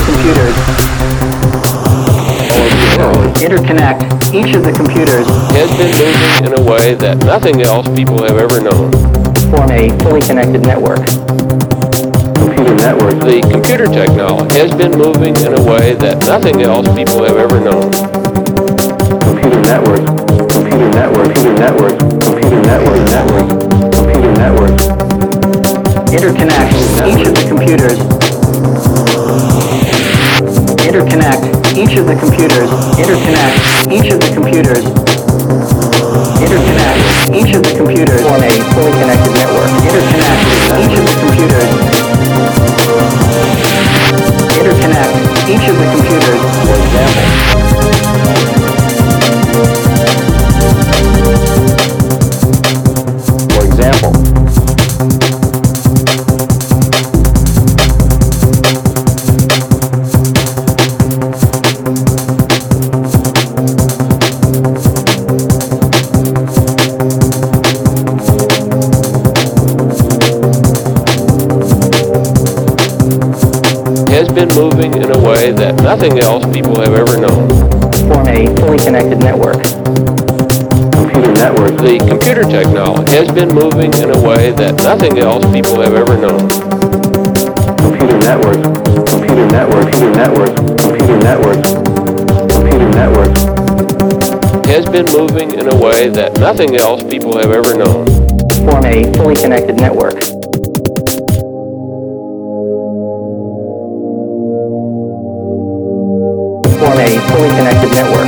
computers. Interconnect each of the computers. Has been moving in a way that nothing else people have ever known. Form a fully connected network. Computer network. The computer technology has been moving in a way that nothing else people have ever known. Computer network. Computer network. Computer network. Computer network. Network. Computer network. Interconnect each of the computers. Interconnect each of the computers. Interconnect each of the computers. Interconnect each of the computers. Form a fully connected network. Interconnect each of the computers. Interconnect each of the computers. For example. For example. Has been moving in a way that nothing else people have ever known. Form a fully connected network. Computer network. The computer technology has been moving in a way that nothing else people have ever known. Computer network. Computer network. Computer network. Computer network. Computer network. Has been moving in a way that nothing else people have ever known. Form a fully connected network. Form a fully connected network.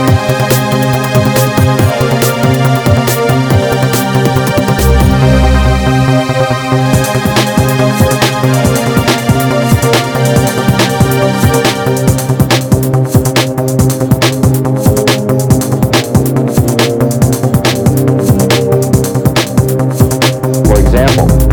For example.